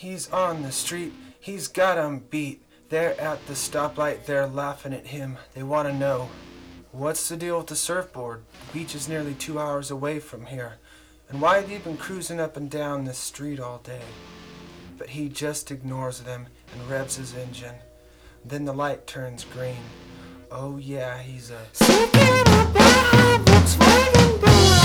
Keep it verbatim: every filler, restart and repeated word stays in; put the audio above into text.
He's on the street, he's got 'em beat. They're at the stoplight, they're laughing at him. They want to know, what's the deal with the surfboard? The beach is nearly two hours away from here. And why have you been cruising up and down this street all day? But he just ignores them and revs his engine. Then the light turns green. Oh yeah, he's a...